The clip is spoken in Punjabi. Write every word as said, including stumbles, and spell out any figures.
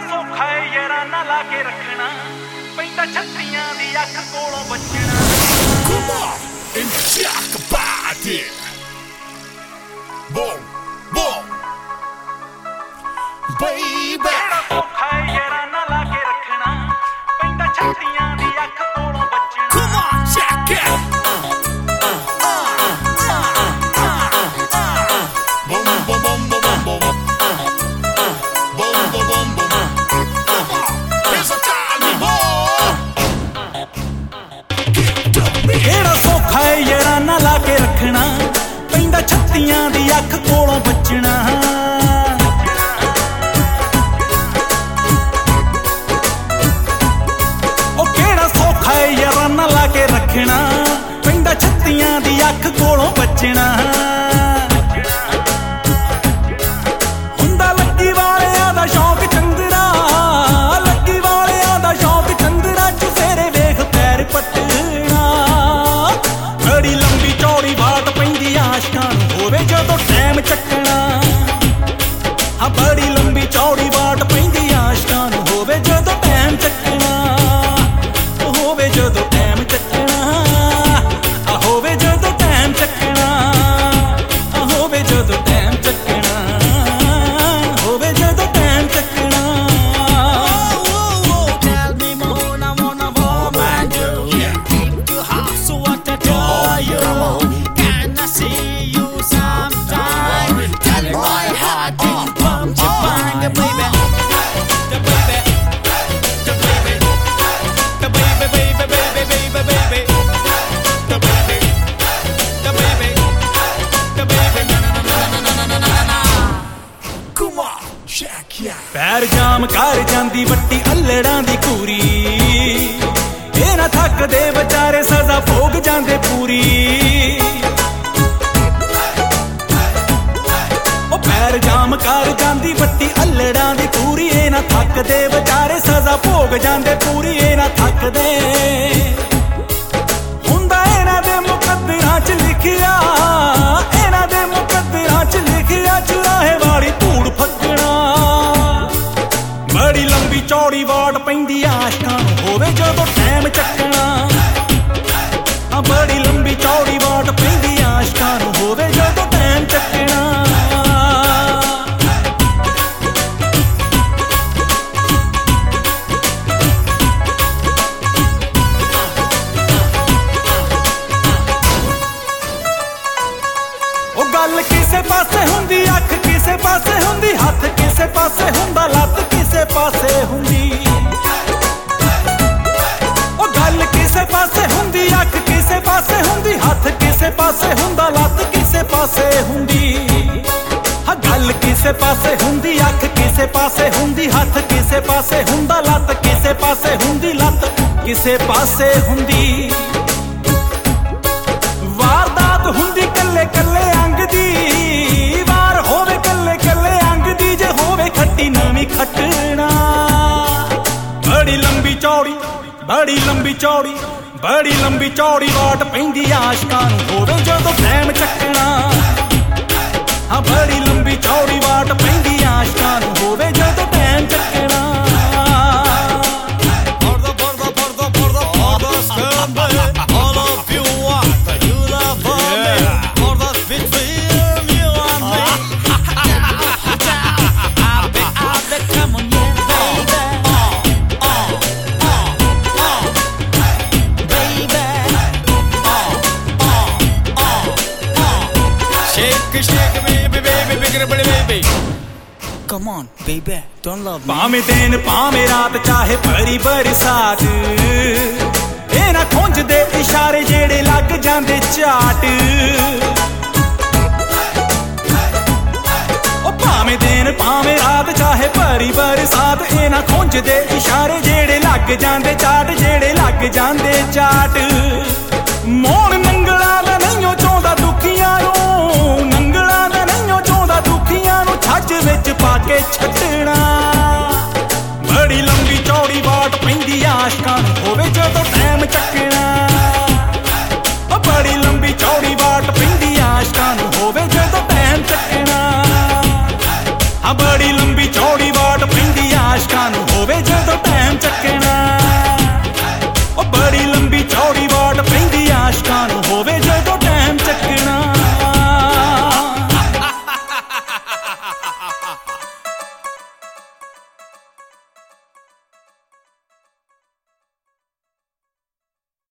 ਸੌਖਾ ਏ ਯਾਰਾਂ ਨਾਲ ਲਾ ਕੇ ਰੱਖਣਾ ਪੈਂਦਾ ਛੱਤੀਆਂ ਦੀ ਅੱਖ ਕੋਲੋਂ ਬਚਣਾ Come on and talk about it. Boom, boom, baby. ਸੌਖਾ ਏ ਯਾਰਾਂ ਨਾਲ ਲਾ ਕੇ ਰੱਖਣਾ ਪੈਂਦਾ ਛੱਤੀਆਂ ਦੀ ਅੱਖ ਕੋਲੋਂ ਬਚਣਾ Come on, check it. Boom, boom, boom, boom, boom, boom. Boom, boom, boom, boom. Here's a tiny boy. ਕਿਹੜਾ ਸੌਖਾ ਏ ਯਾਰਾਂ ਨਾਲ ਲਾ ਕੇ ਰੱਖਣਾ ਪੈਂਦਾ ਛੱਤੀਆਂ ਦੀ ਅੱਖ ਕੋਲੋਂ ਬਚਣਾ ਉਹ ਕਿਹੜਾ ਸੌਖਾ ਏ ਯਾਰਾਂ ਨਾਲ ਲਾ ਕੇ ਰੱਖਣਾ ਪੈਂਦਾ ਛੱਤੀਆਂ ਦੀ ਅੱਖ ਕੋਲੋਂ ਬਚਣਾ ਹੁੰਦਾ ਲੱਗੀ ਵਾਲਿਆਂ ਦਾ ਸ਼ੌਕ ਚੰਦਰਾ ਲੱਗੀ ਵਾਲਿਆਂ ਦਾ ਸ਼ੌਕ ਚੰਦਰਾ ਚੁਫੇਰੇ ਵੇਖ ਪੈਰ ਪੱਟਣਾ ਬੜੀ ਲੰਬੀ ਚੌੜੀ ਬਾਤ ਪੈਂਦੀ ਆਸ਼ਕਾਂ ਨੂੰ ਹੋਵੇ ਜਦੋਂ ਟਾਈਮ ਚੱਕਣਾ ਹਾਂ ਬੜੀ ਲੰਬੀ ਚੌੜੀ ਬਾਤ ਪੈਂਦੀ ਆਸ਼ਕਾਂ ਨੂੰ ਹੋਵੇ ਜਦੋਂ ਟਾਈਮ ਚੱਕਣਾ ਹੋਵੇ ਜਦੋਂ ਟਾਈਮ ਚੱਕਣਾ ਆ ਹੋਵੇ ਜਦੋਂ ਟਾਈਮ ਚੱਕਣਾ ਆ ਹੋਵੇ ਜਦੋਂ ਟਾਈਮ ਚੱਕਣਾ ਹੋਵੇ ਜਦੋਂ ਟਾਈਮ ਚੱਕਣਾ Tell me more, I wanna woman do. Keep you hot, so what I tell you? Can I see you sometime? Tell me my heart didn't pump your bang, baby. The baby, the baby, the baby, baby, baby, baby, baby. The baby, the baby, the baby. Na na na na na na na na. Come on, check it out. ਪੈਰ ਜਾਮ ਕਰ ਜਾਂਦੀ ਵੱਟੀ ਅੱਲੜਾਂ ਦੀ ਕੂਰੀ ਇਹ ਨਾ ਥੱਕਦੇ ਵਿਚਾਰੇ ਸਜ਼ਾ ਭੋਗ ਜਾਂਦੇ ਪੂਰੀ ਉਹ ਪੈਰ ਜਾਮ ਕਰ ਜਾਂਦੀ ਵੱਟੀ ਅੱਲੜਾਂ ਦੀ ਕੂਰੀ ਇਹ ਨਾ ਥੱਕਦੇ ਵਿਚਾਰੇ ਸਜ਼ਾ ਭੋਗ ਜਾਂਦੇ ਪੂਰੀ ਇਹ ਨਾ ਥੱਕਦੇ ਹੁੰਦਾ ਇਹਨਾਂ ਦੇ ਮੁਕੱਦਰਾਂ 'ਚ ਲਿਖਿਆ ਇਹਨਾਂ ਦੇ ਮੁਕੱਦਰਾਂ 'ਚ ਲਿਖਿਆ ਚੁਰਾਹੇ ਵਾਲੀ ਧੂੜ ਫੱਕਣਾ ਬੜੀ ਲੰਬੀ ਚੌੜੀ ਵਾਟ ਪੈਂਦੀ ਆਸ਼ਕਾਂ ਨੂੰ ਹੋਵੇ ਜਦੋਂ ਟਾਈਮ ਚੱਕਣਾ ਆ ਬੜੀ ਲੰਬੀ ਚੌੜੀ ਵਾਟ ਪੈਂਦੀ ਆਸ਼ਕਾਂ ਨੂੰ ਹੋਵੇ ਜਦੋਂ ਟਾਈਮ ਚੱਕਣਾ ਉਹ ਗੱਲ ਕਿਸੇ ਪਾਸੇ ਹੁੰਦੀ ਅੱਖ ਕਿਸੇ ਪਾਸੇ ਹੁੰਦੀ ਹੱਥ ਕਿਸੇ ਪਾਸੇ ਹੁੰਦਾ ਲੱਤ ਕਿਸੇ ਪਾਸੇ ਹੁੰਦੀ ਉਹ ਗੱਲ ਕਿਸੇ ਪਾਸੇ ਹੁੰਦੀ ਅੱਖ ਕਿਸੇ ਪਾਸੇ ਹੁੰਦੀ ਹੱਥ ਕਿਸੇ ਪਾਸੇ ਹੁੰਦਾ ਲੱਤ ਕਿਸੇ ਪਾਸੇ ਹੁੰਦੀ ਹਾਂ ਗੱਲ ਕਿਸੇ ਪਾਸੇ ਹੁੰਦੀ ਅੱਖ ਕਿਸੇ ਪਾਸੇ ਹੁੰਦੀ ਹੱਥ ਕਿਸੇ ਪਾਸੇ ਹੁੰਦਾ ਲੱਤ ਕਿਸੇ ਪਾਸੇ ਹੁੰਦੀ ਲੱਤ ਕਿਸੇ ਪਾਸੇ ਹੁੰਦੀ ਵਾਰਦਾਤ ਹੁੰਦੀ ਕੱਲੇ ਕੱਲੇ ਅੰਗ ਦੀ ਵਾਰ ਹੋਵੇ ਕੱਲੇ ਕੱਲੇ ਅੰਗ ਦੀ ਜੇ ਹੋਵੇ ਖੱਟੀ ਨਵੀਂ ਖੱਟਣਾ ਬੜੀ ਲੰਬੀ ਚੌੜੀ ਬੜੀ ਲੰਬੀ ਚੌੜੀ ਬੜੀ ਲੰਬੀ ਚੌੜੀ ਵਾਟ ਪੈਂਦੀ ਆਸ਼ਕਾਂ ਨੂੰ ਹੋਵੇ ਜਦੋਂ ਟਾਈਮ ਚੱਕਣਾ ਹਾਂ ਬੜੀ ਲੰਬੀ ਚੌੜੀ ਵਾਟ ਪੈਂਦੀ ਆਸ਼ਕਾਂ ਨੂੰ ਹੋਵੇ ਜਦੋਂ ਟਾਈਮ ਚੱਕਣਾ Bordo, bordo, bordo, bordo, bordo, scambe. All of you want, you love me. Bordo between you and me. Abbe, abbe, come on, yeah, baby. Oh, oh, oh, oh, baby. Oh, oh, oh, oh. Shake, shake, baby, baby, bigger, baby. Come on, baby, don't love me. ਭਾਵੇਂ ਦਿਨ ਭਾਵੇਂ ਰਾਤ ਚਾਹੇ ਭਰੀ ਬਰਸਾਤ ਇਹ ਨਾ ਖੁੰਝਦੇ ਇਸ਼ਾਰੇ ਜਿਹੜੇ ਲੱਗ ਜਾਂਦੇ ਝਾਟ ਉਹ ਭਾਵੇਂ ਦਿਨ ਭਾਵੇਂ ਰਾਤ ਚਾਹੇ ਭਰੀ ਬਰਸਾਤ ਇਹ ਨਾ ਖੁੰਝਦੇ ਇਸ਼ਾਰੇ ਜਿਹੜੇ ਲੱਗ ਜਾਂਦੇ ਝਾਟ ਜਿਹੜੇ ਲੱਗ ਜਾਂਦੇ ਝਾਟ ਮੋਣ ਨੰਗਲਾਂ ਦਾ ਨਹੀਂਓ ਚਾਹੁੰਦਾ ਦੁਖੀਆਂ ਨੂੰ ਨੰਗਲਾਂ ਦਾ ਨਹੀਂਓ ਚਾਹੁੰਦਾ ਦੁਖੀਆਂ ਨੂੰ ਛੱਜ ਵਿੱਚ ਪਾ ਕੇ ਛੱਡਣਾ ਬੜੀ ਲੰਬੀ ਚੌੜੀ ਵਾਟ ਪੈਂਦੀ ਆਸ਼ਕਾਂ ਨੂੰ ਹੋਵੇ ਜਦੋਂ ਟਾਈਮ ਚੱਕਣਾ ਉਹ ਬੜੀ ਲੰਬੀ ਚੌੜੀ ਵਾਟ ਪੈਂਦੀ ਆਸ਼ਕਾਂ ਨੂੰ ਹੋਵੇ ਜਦੋਂ ਟਾਈਮ ਚੱਕਣਾ ਹਾਂ ਬੜੀ ਲੰਬੀ